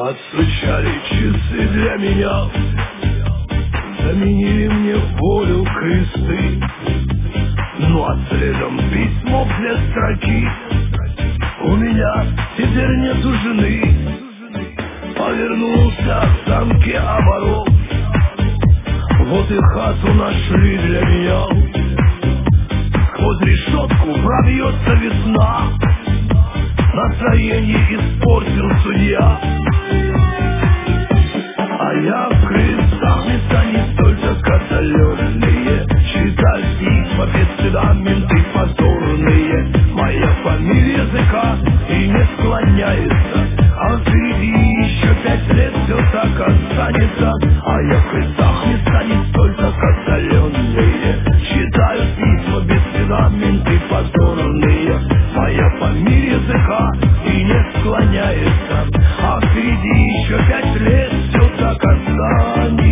Отстучали часы для меня, заменили мне волю кресты. Ну а следом письмо для строки. У меня теперь нету жены. Повернулся в замке оборот. Вот и хату нашли для меня. Сквозь решетку пробьется весна. Настроение испортил судья. А я в крестах, места не столь закаталенные. Читаю письма без стыда, менты позорные. Моя фамилия языка и не склоняется. А впереди еще 5 лет все так останется. А я в крестах, места не столь закаталенные. Читаю письма без стыда, менты позорные. Моя фамилия языка и не склоняется. А впереди еще 5 лет все так останется.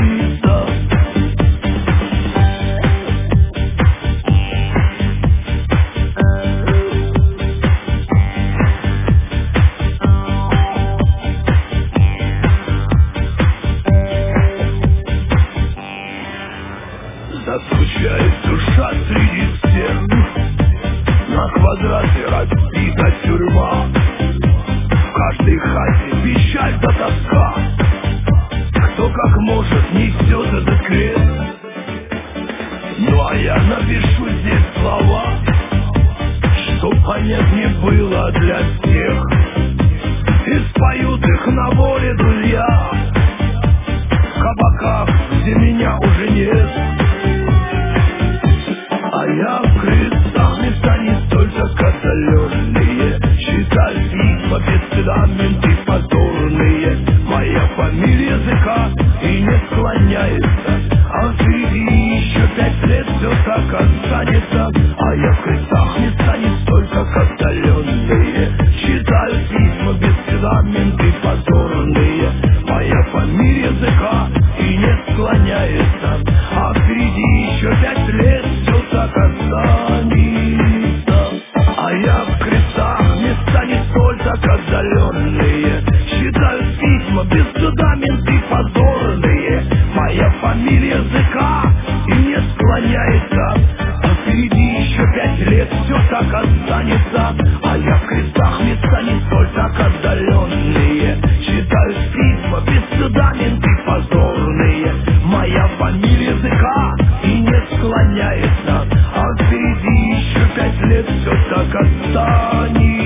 Заскучает душа среди стен. На квадрате разбита тюрьма. В каждой хате печаль да тоска. Кто как может несет этот крест. Ну а я напишу здесь слова, чтоб понятнее было для всех. И споют их на воле друзья в кабаках, где меня уже нет. А я в крестах, места не столь закаталенные. Читаю письма без стыда, менты позорные. Моя фамилия языка и не склоняется. А впереди еще 5 лет все так останется. А я в крестах, места не столь закаталенные. Читаю письма без стыда, менты позорные. Моя фамилия языка и не склоняется. А впереди еще 5 лет все так останется. А я в крестах, места не столь так отдаленные. Читаю письма без стыда, менты позорные. Моя фамилия языка и не склоняется. А впереди еще 5 лет все так останется. А я в крестах, места не столь так отдаленные. Читаю письма без стыда, менты позорные. Моя фамилия языка и не склоняется. А впереди еще 5 лет все так останется.